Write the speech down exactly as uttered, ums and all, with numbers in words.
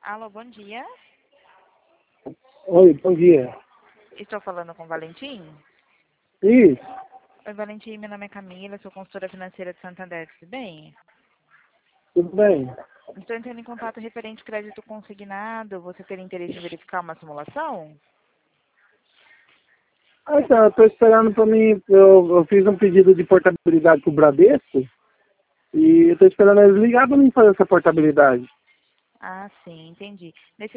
Alô, bom dia. Oi, bom dia. Estou falando com o Valentim? Isso, Oi, Valentim, meu nome é Camila, sou consultora financeira de Santander, tudo bem? tudo bem? Estou entrando em contato referente ao crédito consignado. Você teria interesse em verificar uma simulação? Ah, então, eu estou esperando para mim, eu, eu fiz um pedido de portabilidade para o Bradesco e eu estou esperando eles ligar para mim fazer essa portabilidade. Ah, sim, entendi. Nesse